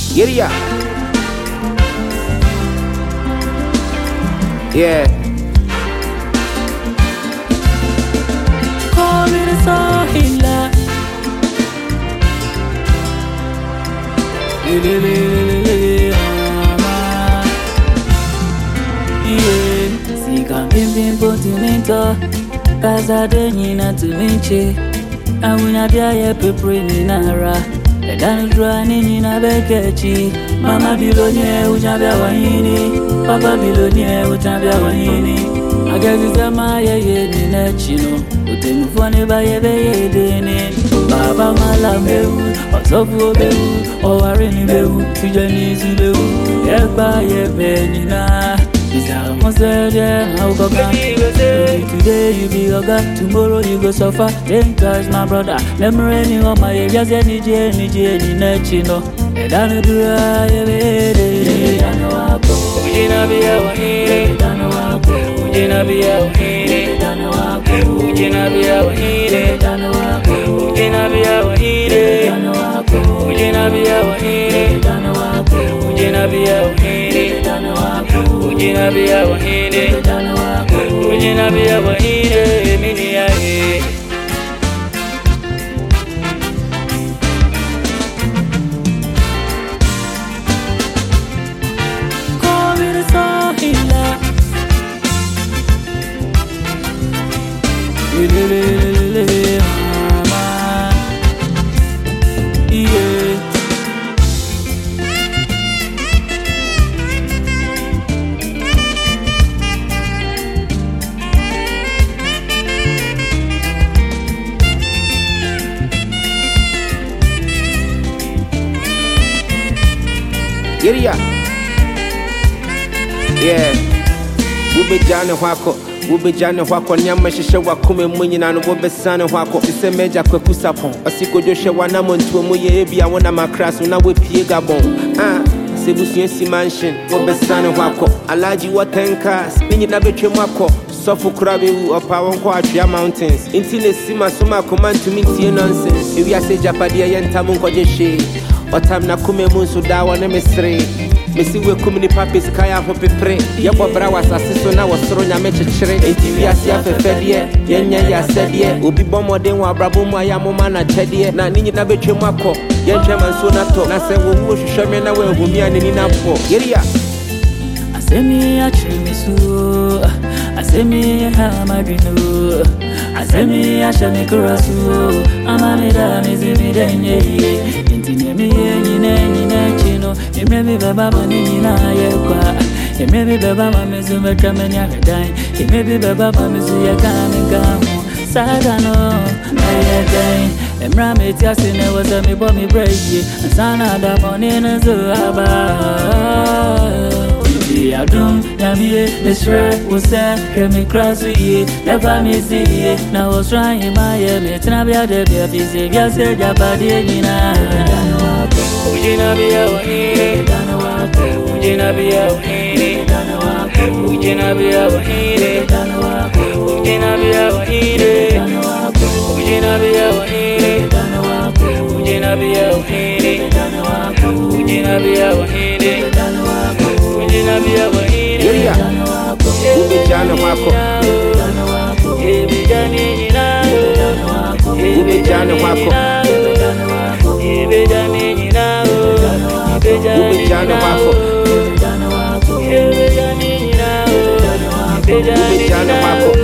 Yeah. Yeah. Call me the Sahila. Yeah. Sika bim potinento. Kaza denina tuminche. Awina bia ye pepre ni nara. Edanu dra ni na bekechi. Mama bilonie ujabia wahini. Papa bilonie ujabia wahini. Agazizama ye ni nechino. Utemufone ba ye be deni. Baba malamewu, osofu obewu, owarini bewu, tijani zilewu. Yekba ye benina. Isa mosede haukoka. Today you be oga, tomorrow you go suffer. Don't touch my brother. Memory ni oma ye just ni nechino. Edanu dura ye bede. Edanu wako. Ujina biya wahine. Edanu wako. Ujina biya wahine. Edanu wako. Ujina biya wahine. Edanu wako. Ujina biya wahine. Edanu wako. Ujina biya wahine. Edanu wako. Ujina biya wahine. Edanu wako. Ujina biya wahine. Edanu wako. Ujina biya wahine. Mini ya he. Yeah. Ube jane wako nyama shishe wakume mwenye na nubobe sana wako Ise meja kwe kusapon Osiko doshe wana montuwe mwenye ebi ya wana makrasu na wepie gabon Sebusu yensi mansion Wobe sana wako Alaji watenkas Ninyi na betwe mwako Sofu kurabe u opa wanko atria mountains Intile sima suma kumantu minti nonsense Ewi ase japadia yenta munko jeshe Otam na kume munsu dawa na mesre Mesi we kumini papis kaya hope pre Yabo brawa sasiso na wasoro nyame chechire Enti viasi afefedie Yenye ya sedie Ubi bomo denwa abrabumu ayamuma na chedie Na ninyi na betwe mwako Yenche manso na to Na se wuhu shushome na we humia nini na po Yeria Asemi ya chimisu Asemi ya hamadinu Asemi ya shamikurasu Amamida mizimidenye Intinyemi nyine chino Imebi beba manini na yekwa Imebi beba mamizu mekameni aredai Imebi beba mamizu yekamigamu Sadano ayedai Emra meti asine wasa mi bo mi breaki Ansana da monina zuhaba Yadum, yamiye, Mishra, Wusa, Kemi Krasuye, Never Missy, now was trying my Metanabia, the busy, Yasa, Japadi, Nina, Ujina Bia, Ujina Bia, Ujina Bia, Ujina Bia, Ujina Bia, Ujina Bia, Ujina Bia, Ujina biya wahine Ube jane wako Ebe jane nina Ube jane wako Ebe jane nina Ube jane wako Ebe jane nina Ube jane wako